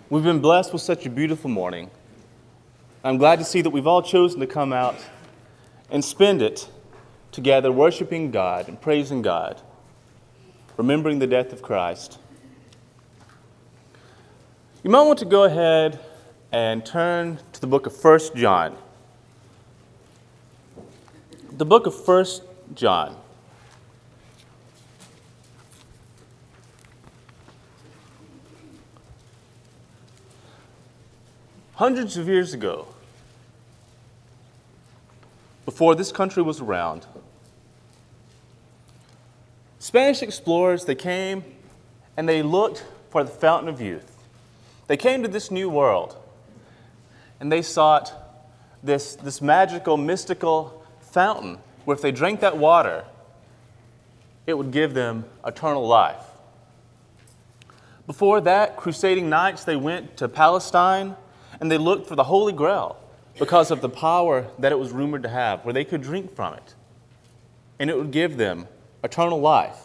We've been blessed with such a beautiful morning. I'm glad to see that we've all chosen to come out and spend it together worshiping God and praising God, remembering the death of Christ. You might want to go ahead and turn to the book of 1 John. The book of 1 John. Hundreds of years ago, before this country was around, Spanish explorers, they came and they looked for the fountain of youth. They came to this new world and they sought this magical, mystical fountain where if they drank that water, it would give them eternal life. Before that, crusading knights, they went to Palestine and they looked for the Holy Grail because of the power that it was rumored to have, where they could drink from it, and it would give them eternal life.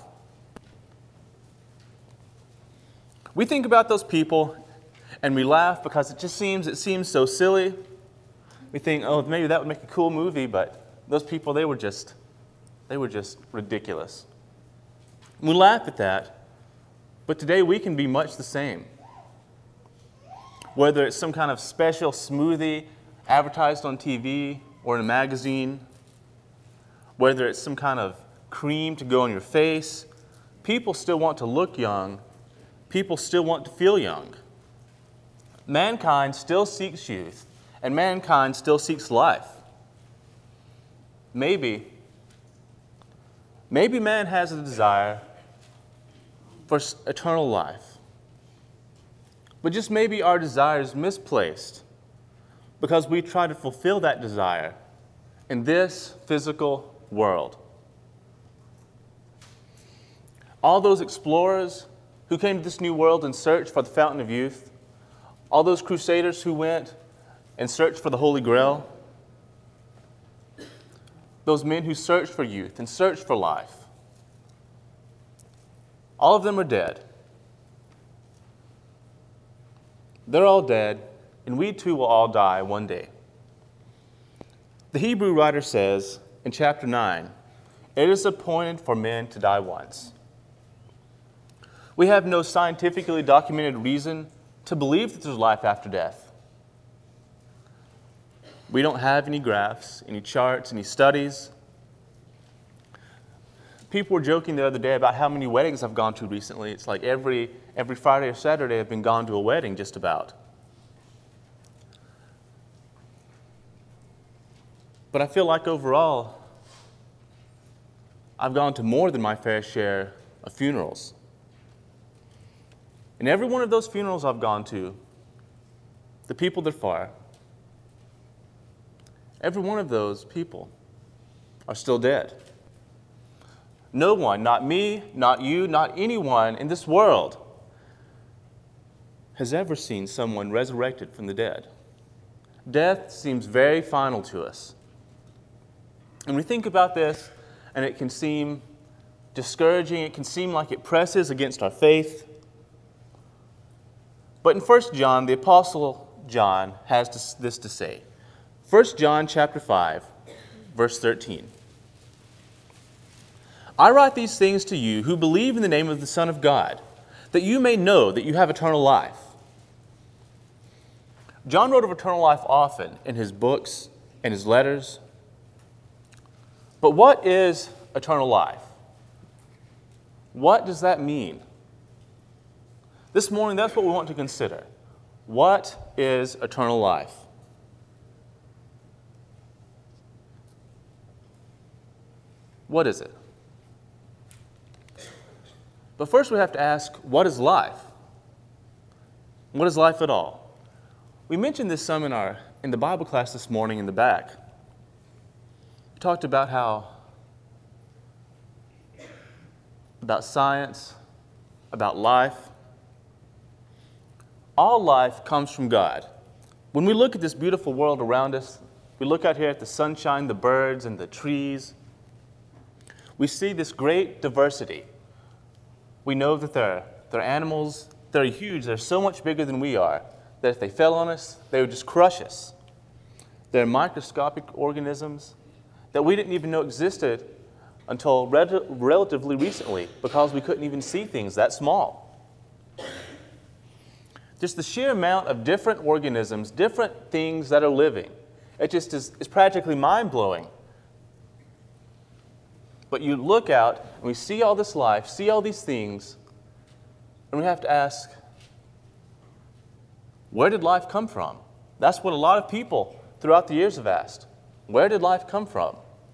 We think about those people, and we laugh because it seems so silly. We think, oh, maybe that would make a cool movie, but those people, they were just ridiculous. We laugh at that, but today we can be much the same. Whether it's some kind of special smoothie advertised on TV or in a magazine, whether it's some kind of cream to go on your face, people still want to look young. People still want to feel young. Mankind still seeks youth, and mankind still seeks life. Maybe man has a desire for eternal life. But just maybe our desire is misplaced because we try to fulfill that desire in this physical world. All those explorers who came to this new world in search for the fountain of youth, all those crusaders who went and searched for the Holy Grail, those men who searched for youth and searched for life, all of them are dead. They're all dead, and we too will all die one day. The Hebrew writer says in chapter 9, "It is appointed for men to die once." We have no scientifically documented reason to believe that there's life after death. We don't have any graphs, any charts, any studies. People were joking the other day about how many weddings I've gone to recently. It's like every Friday or Saturday I've been gone to a wedding just about. But I feel like overall, I've gone to more than my fair share of funerals. And every one of those funerals I've gone to, the people that far, every one of those people are still dead. No one, not me, not you, not anyone in this world has ever seen someone resurrected from the dead. Death seems very final to us. And we think about this, and it can seem discouraging. It can seem like it presses against our faith. But in 1 John, the Apostle John has this to say. 1 John chapter 5, verse 13. "I write these things to you who believe in the name of the Son of God, that you may know that you have eternal life." John wrote of eternal life often in his books and his letters. But what is eternal life? What does that mean? This morning, that's what we want to consider. What is eternal life? What is it? But first we have to ask, what is life? What is life at all? We mentioned this some in the Bible class this morning in the back. We talked about about science, about life. All life comes from God. When we look at this beautiful world around us, we look out here at the sunshine, the birds, and the trees, we see this great diversity. We know that there are animals They're huge. They're so much bigger than we are that if they fell on us, they would just crush us. They're microscopic organisms that we didn't even know existed until relatively recently because we couldn't even see things that small. Just the sheer amount of different organisms, different things that are living, it just is practically mind-blowing. But you look out and we see all this life, see all these things, and we have to ask, where did life come from? That's what a lot of people throughout the years have asked. Where did life come from?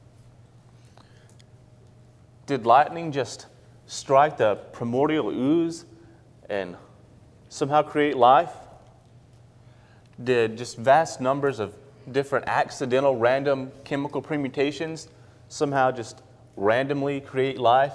Did lightning just strike the primordial ooze and somehow create life? Did just vast numbers of different accidental random chemical permutations somehow just randomly create life?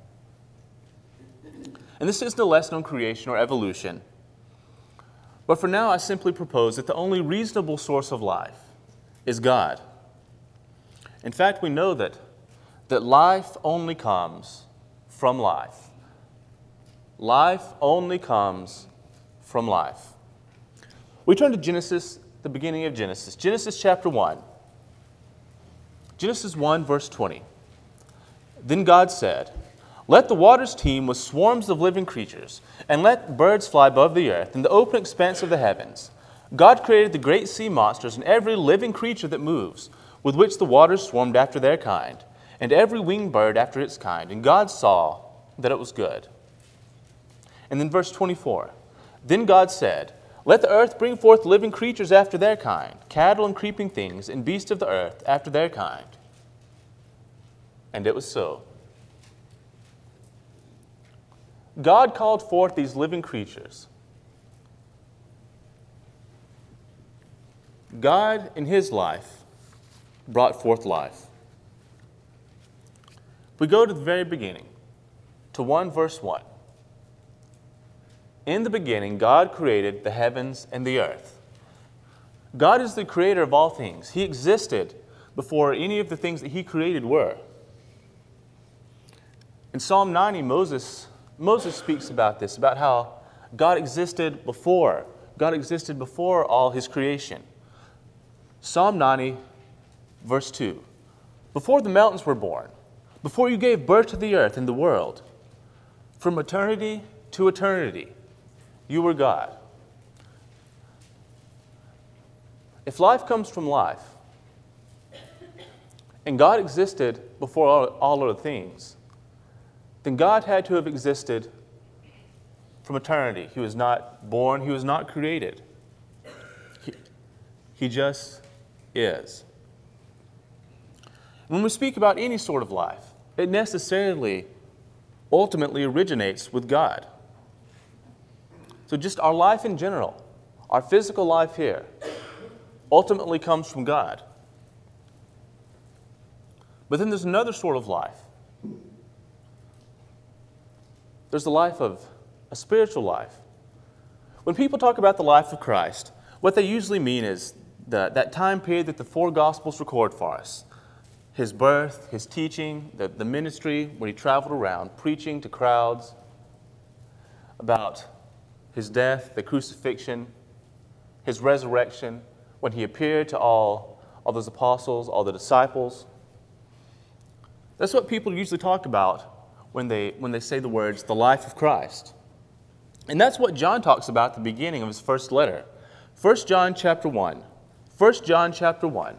And this isn't a lesson on creation or evolution. But for now, I simply propose that the only reasonable source of life is God. In fact, we know that life only comes from life. Life only comes from life. We turn to Genesis, the beginning of Genesis. Genesis chapter 1. Genesis 1, verse 20. Then God said, "Let the waters teem with swarms of living creatures, and let birds fly above the earth in the open expanse of the heavens. God created the great sea monsters and every living creature that moves, with which the waters swarmed after their kind, and every winged bird after its kind. And God saw that it was good." And then verse 24. Then God said, "Let the earth bring forth living creatures after their kind, cattle and creeping things, and beasts of the earth after their kind." And it was so. God called forth these living creatures. God, in His life, brought forth life. We go to the very beginning, to 1 verse 1. In the beginning, God created the heavens and the earth. God is the creator of all things. He existed before any of the things that He created were. In Psalm 90, Moses speaks about this, about how God existed before. God existed before all His creation. Psalm 90, verse 2. "Before the mountains were born, before you gave birth to the earth and the world, from eternity to eternity, you were God." If life comes from life, and God existed before all other things, then God had to have existed from eternity. He was not born, He was not created. He just is. When we speak about any sort of life, it necessarily, ultimately originates with God. So just our life in general, our physical life here, ultimately comes from God. But then there's another sort of life. There's the life of a spiritual life. When people talk about the life of Christ, what they usually mean is that time period that the four Gospels record for us. His birth, His teaching, the ministry when He traveled around preaching to crowds about His death, the crucifixion, His resurrection, when He appeared to all those apostles, all the disciples. That's what people usually talk about when they say the words, the life of Christ. And that's what John talks about at the beginning of his first letter. 1 John chapter 1. 1 John chapter 1.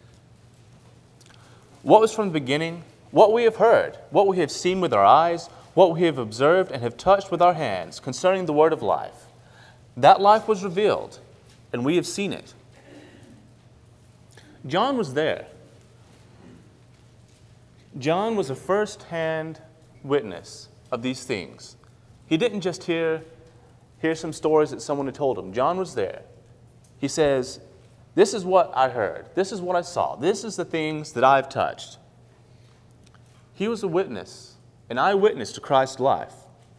What was from the beginning, what we have heard, what we have seen with our eyes, what we have observed and have touched with our hands concerning the word of life. That life was revealed, and we have seen it. John was there. John was a first-hand witness of these things. He didn't just hear some stories that someone had told him. John was there. He says, "This is what I heard. This is what I saw. This is the things that I've touched." He was a witness, an eyewitness to Christ's life.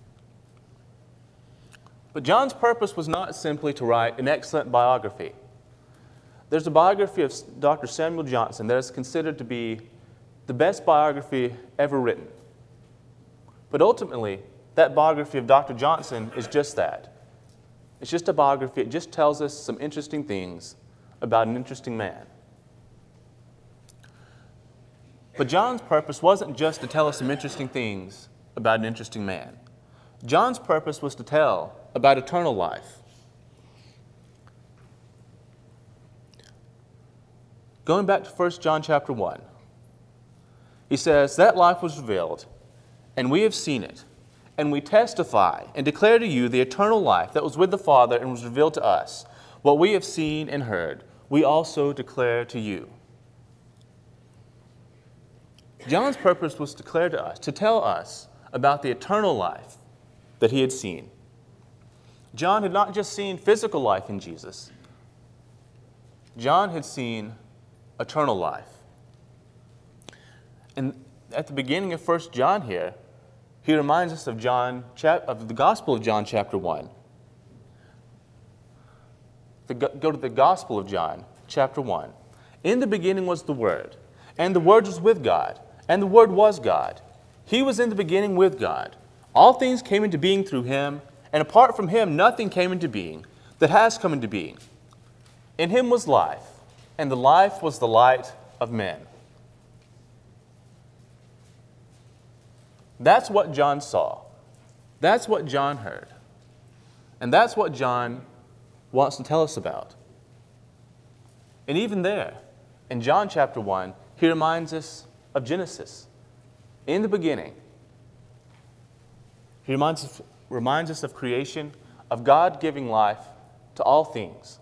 But John's purpose was not simply to write an excellent biography. There's a biography of Dr. Samuel Johnson that is considered to be the best biography ever written. But ultimately, that biography of Dr. Johnson is just that. It's just a biography. It just tells us some interesting things about an interesting man. But John's purpose wasn't just to tell us some interesting things about an interesting man. John's purpose was to tell about eternal life. Going back to 1 John chapter 1, he says, "That life was revealed, and we have seen it, and we testify and declare to you the eternal life that was with the Father and was revealed to us. What we have seen and heard, we also declare to you." John's purpose was to declare to us, to tell us about the eternal life that he had seen. John had not just seen physical life in Jesus. John had seen eternal life. And at the beginning of 1 John here, he reminds us of the Gospel of John chapter 1. Go to the Gospel of John chapter 1. "In the beginning was the Word, and the Word was with God, and the Word was God. He was in the beginning with God. All things came into being through him, and apart from him nothing came into being that has come into being. In him was life, and the life was the light of men." That's what John saw. That's what John heard. And that's what John wants to tell us about. And even there, in John chapter 1, he reminds us of Genesis. In the beginning, he reminds us of creation, of God giving life to all things.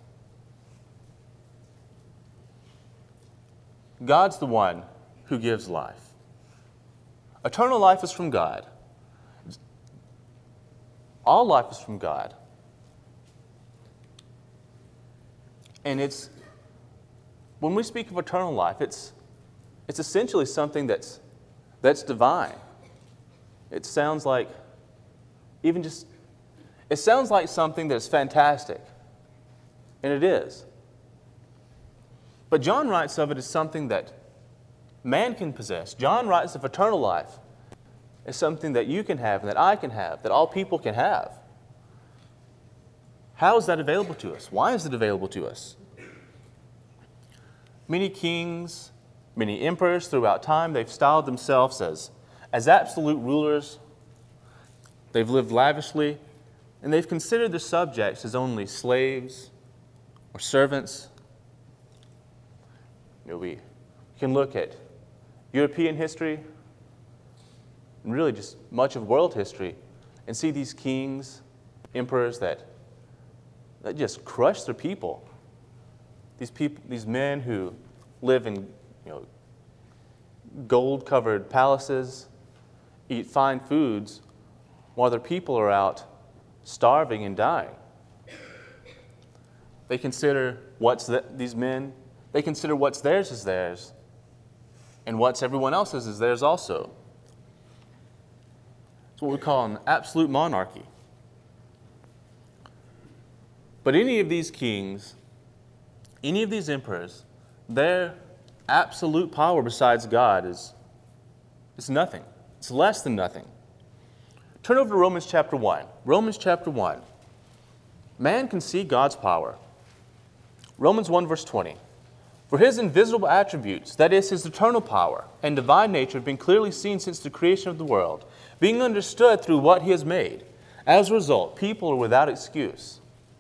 God's the one who gives life. Eternal life is from God. All life is from God. And when we speak of eternal life, it's essentially something that's divine. It sounds like something that's fantastic. And it is. But John writes of it as something that man can possess. John writes of eternal life as something that you can have and that I can have, that all people can have. How is that available to us? Why is it available to us? Many kings, many emperors throughout time, they've styled themselves as absolute rulers. They've lived lavishly, and they've considered their subjects as only slaves or servants. We can look at European history and really just much of world history and see these kings, emperors that just crush their people. These men who live in gold-covered palaces, eat fine foods, while their people are out starving and dying. They consider they consider what's theirs is theirs, and what's everyone else's is theirs also. It's what we call an absolute monarchy. But any of these kings, any of these emperors, their absolute power besides God is nothing. It's less than nothing. Turn over to Romans chapter 1. Romans chapter 1. Man can see God's power. Romans 1 verse 20. "For his invisible attributes, that is, his eternal power and divine nature, have been clearly seen since the creation of the world, being understood through what he has made. As a result, people are without excuse."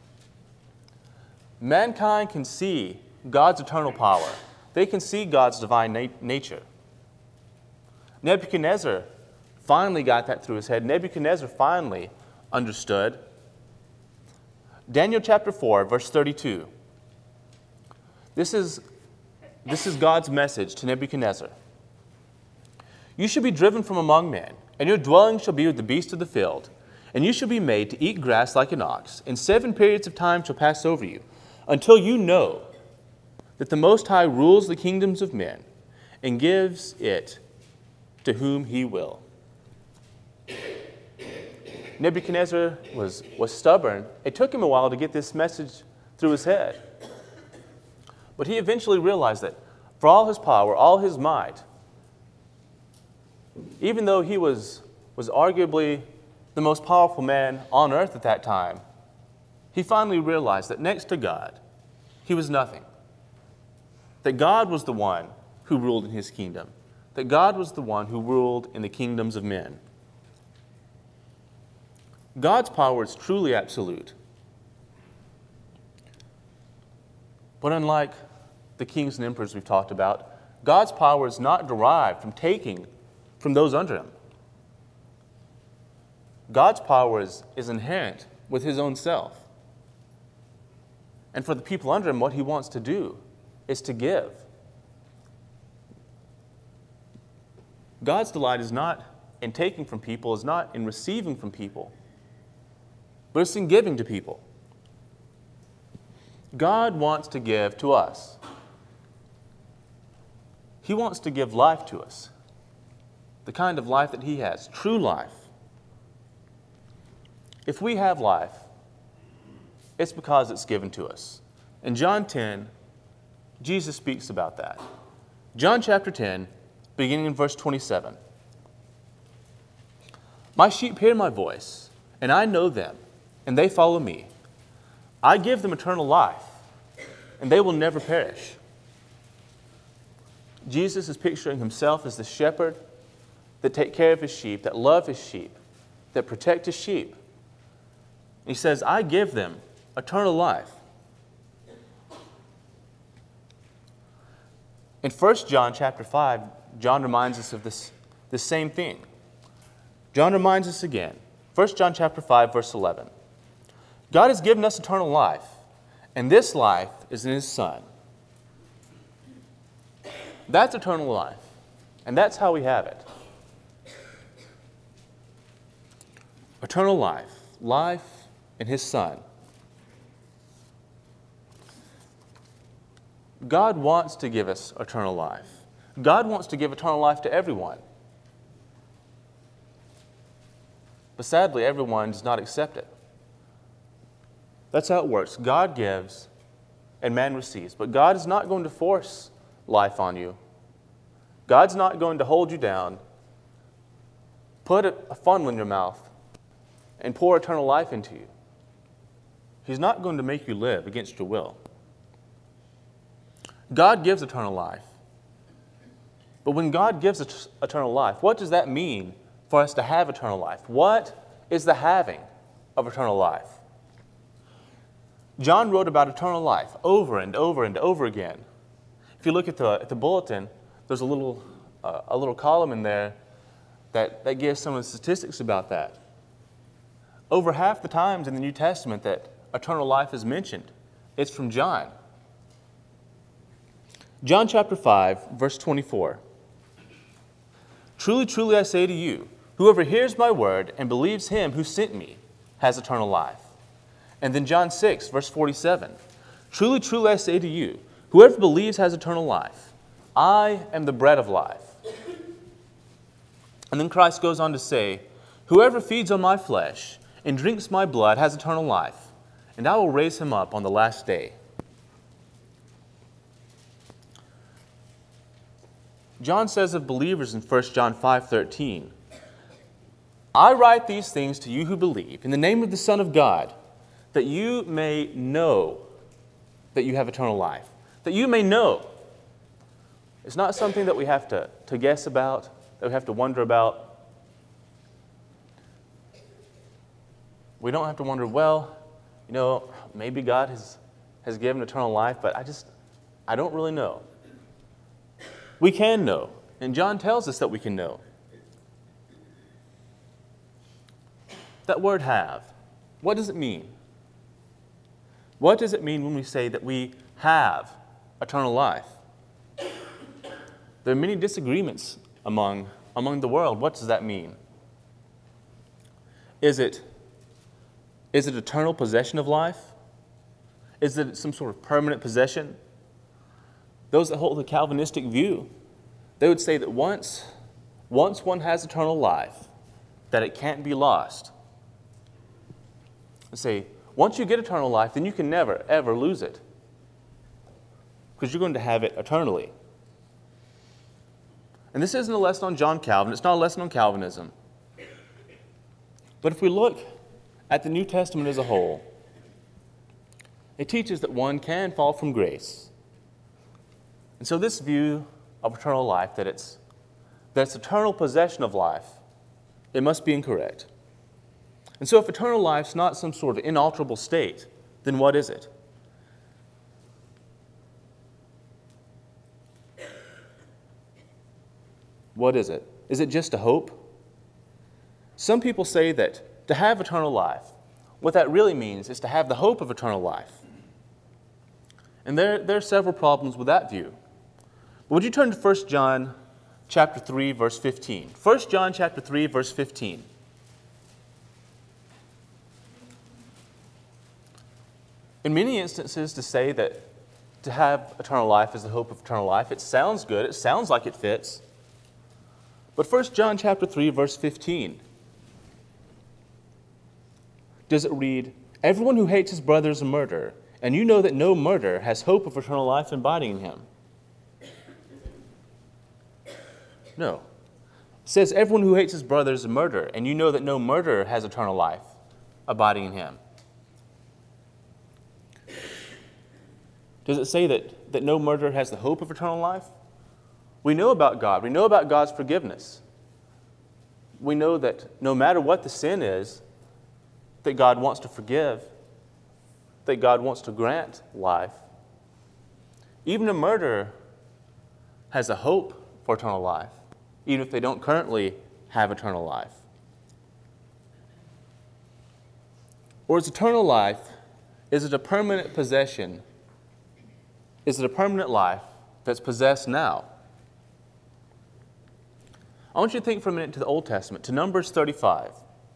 Mankind can see God's eternal power. They can see God's divine nature. Nebuchadnezzar finally got that through his head. Nebuchadnezzar finally understood. Daniel chapter 4, verse 32. This is God's message to Nebuchadnezzar. "You shall be driven from among men, and your dwelling shall be with the beasts of the field, and you shall be made to eat grass like an ox, and 7 periods of time shall pass over you, until you know that the Most High rules the kingdoms of men, and gives it to whom he will." Nebuchadnezzar was stubborn. It took him a while to get this message through his head. But he eventually realized that for all his power, all his might, even though he was arguably the most powerful man on earth at that time, he finally realized that next to God, he was nothing. That God was the one who ruled in his kingdom. That God was the one who ruled in the kingdoms of men. God's power is truly absolute. But unlike the kings and emperors we've talked about, God's power is not derived from taking from those under him. God's power is inherent with his own self. And for the people under him, what he wants to do is to give. God's delight is not in taking from people, is not in receiving from people, but it's in giving to people. God wants to give to us. He wants to give life to us, the kind of life that he has, true life. If we have life, it's because it's given to us. In John 10, Jesus speaks about that. John chapter 10, beginning in verse 27. My sheep hear my voice, and I know them, and they follow me. I give them eternal life, and they will never perish. Jesus is picturing himself as the shepherd that takes care of his sheep, that love his sheep, that protect his sheep. He says, I give them eternal life. In 1 John chapter 5, John reminds us of this same thing. John reminds us again. 1 John chapter 5, verse 11. God has given us eternal life, and this life is in his Son. That's eternal life, and that's how we have it. Eternal life, life in his Son. God wants to give us eternal life. God wants to give eternal life to everyone. But sadly, everyone does not accept it. That's how it works. God gives and man receives. But God is not going to force life on you. God's not going to hold you down, put a funnel in your mouth, and pour eternal life into you. He's not going to make you live against your will. God gives eternal life. But when God gives eternal life, what does that mean for us to have eternal life? What is the having of eternal life? John wrote about eternal life over and over and over again. If you look at the bulletin, there's a little column in there that gives some of the statistics about that. Over half the times in the New Testament that eternal life is mentioned, it's from John. John chapter 5, verse 24. Truly, truly, I say to you, whoever hears my word and believes him who sent me has eternal life. And then John 6, verse 47. Truly, truly, I say to you, whoever believes has eternal life. I am the bread of life. And then Christ goes on to say, whoever feeds on my flesh and drinks my blood has eternal life, and I will raise him up on the last day. John says of believers in 1 John 5:13, I write these things to you who believe in the name of the Son of God, that you may know that you have eternal life. That you may know. It's not something that we have to guess about, that we have to wonder about. We don't have to wonder, well, maybe God has given eternal life, but I don't really know. We can know, and John tells us that we can know. That word have, what does it mean? What does it mean when we say that we have eternal life? There are many disagreements among the world. What does that mean? Is it eternal possession of life? Is it some sort of permanent possession? Those that hold the Calvinistic view, they would say that once one has eternal life, that it can't be lost. They say, once you get eternal life, then you can never, ever lose it, because you're going to have it eternally. And this isn't a lesson on John Calvin. It's not a lesson on Calvinism. But if we look at the New Testament as a whole, It teaches that one can fall from grace. And so this view of eternal life, that it's eternal possession of life, it must be incorrect. And so if eternal life's not some sort of inalterable state, then what is it? What is it? Is it just a hope? Some people say that to have eternal life, what that really means is to have the hope of eternal life. And there are several problems with that view. Would you turn to 1 John chapter 3, verse 15? 1 John chapter 3, verse 15. In many instances, to say that to have eternal life is the hope of eternal life, it sounds good, it sounds like it fits. But 1 John chapter 3, verse 15, does it read, "Everyone who hates his brother is a murderer, and you know that no murderer has hope of eternal life abiding in him." No. It says, "Everyone who hates his brother is a murderer, and you know that no murderer has eternal life abiding in him." Does it say that no murderer has the hope of eternal life? We know about God. We know about God's forgiveness. We know that no matter what the sin is, that God wants to forgive, that God wants to grant life. Even a murderer has a hope for eternal life, even if they don't currently have eternal life. Or is eternal life, is it a permanent possession? Is it a permanent life that's possessed now? I want you to think for a minute to the Old Testament, to Numbers 35.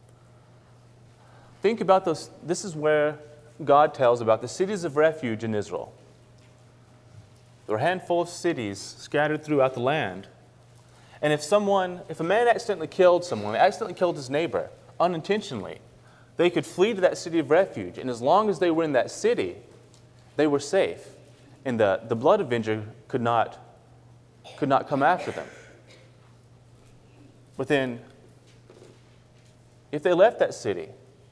Think about those. This is where God tells about the cities of refuge in Israel. There are a handful of cities scattered throughout the land. And if a man accidentally killed someone, accidentally killed his neighbor, unintentionally, they could flee to that city of refuge. And as long as they were in that city, they were safe. And the blood avenger could not come after them. But then, if they left that city,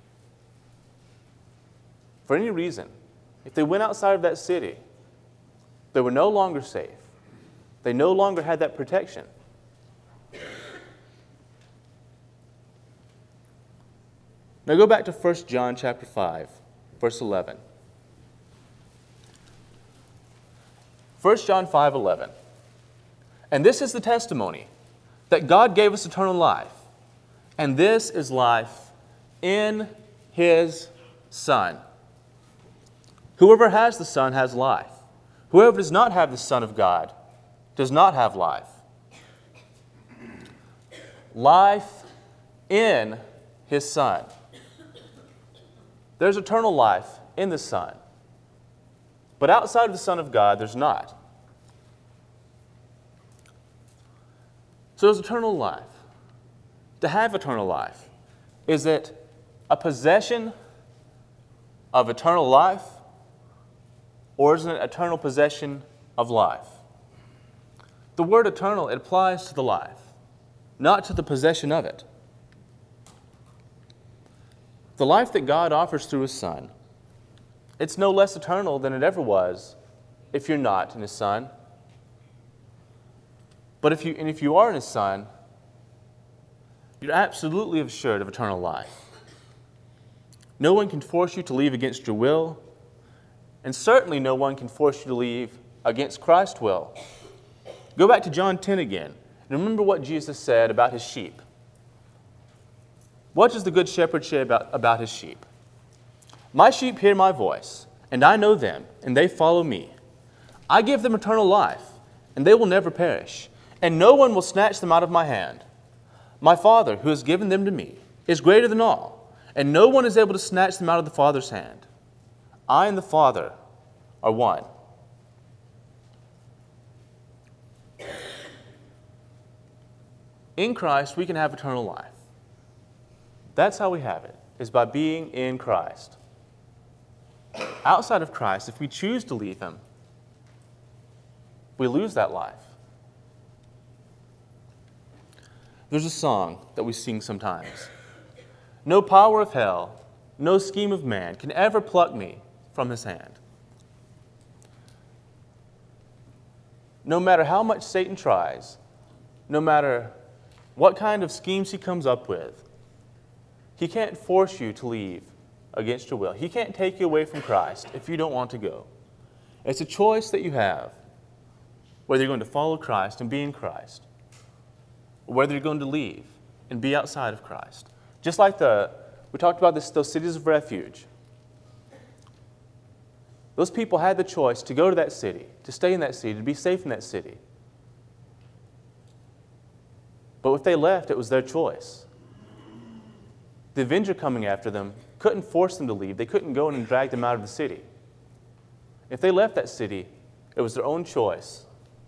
for any reason, if they went outside of that city, they were no longer safe. They no longer had that protection. Now go back to 1 John chapter 5, verse 11. 1 John 5:11. "And this is the testimony, that God gave us eternal life, and this is life in His Son. Whoever has the Son has life. Whoever does not have the Son of God does not have life." Life in His Son. There's eternal life in the Son. But outside of the Son of God, there's not. So is eternal life. To have eternal life, is it a possession of eternal life, or is it an eternal possession of life? The word eternal, it applies to the life, not to the possession of it. The life that God offers through His Son, it's no less eternal than it ever was if you're not in His Son. But if you are in His Son, you're absolutely assured of eternal life. No one can force you to leave against your will, and certainly no one can force you to leave against Christ's will. Go back to John 10 again, and remember what Jesus said about His sheep. What does the Good Shepherd say about His sheep? "My sheep hear my voice, and I know them, and they follow me. I give them eternal life, and they will never perish, and no one will snatch them out of my hand. My Father, who has given them to me, is greater than all, and no one is able to snatch them out of the Father's hand. I and the Father are one." In Christ, we can have eternal life. That's how we have it, is by being in Christ. Outside of Christ, if we choose to leave Him, we lose that life. There's a song that we sing sometimes. "No power of hell, no scheme of man can ever pluck me from His hand." no matter how much Satan tries, no matter what kind of schemes he comes up with, he can't force you to leave against your will. He can't take you away from Christ if you don't want to go. It's a choice that you have, whether you're going to follow Christ and be in Christ, or whether you're going to leave and be outside of Christ. Just like we talked about those cities of refuge. Those people had the choice to go to that city, to stay in that city, to be safe in that city. But if they left, it was their choice. The avenger coming after them couldn't force them to leave. They couldn't go in and drag them out of the city. If they left that city, it was their own choice.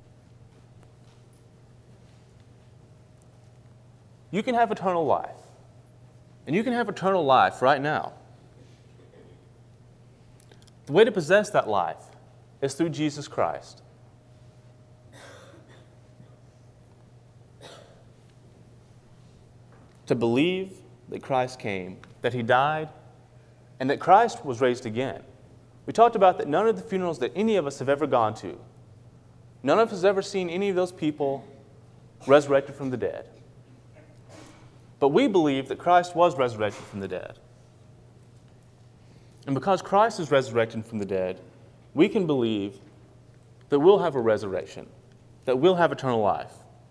You can have eternal life. And you can have eternal life right now. The way to possess that life is through Jesus Christ. To believe that Christ came, that He died, and that Christ was raised again. We talked about that none of the funerals that any of us have ever gone to, none of us has ever seen any of those people resurrected from the dead. But we believe that Christ was resurrected from the dead. And because Christ is resurrected from the dead, we can believe that we'll have a resurrection, that we'll have eternal life.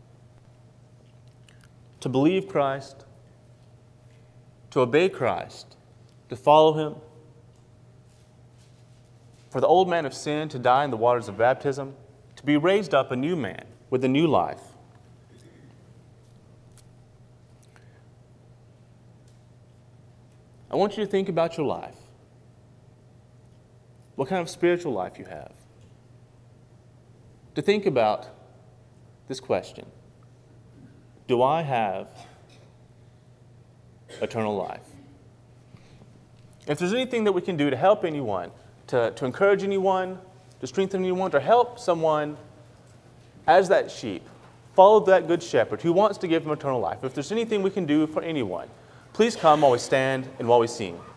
To believe Christ, to obey Christ, to follow Him, for the old man of sin to die in the waters of baptism, to be raised up a new man with a new life. I want you to think about your life. What kind of spiritual life you have. To think about this question: do I have eternal life? If there's anything that we can do to help anyone, to encourage anyone, to strengthen anyone, to help someone as that sheep, follow that good shepherd who wants to give them eternal life. If there's anything we can do for anyone, please come while we stand and while we sing.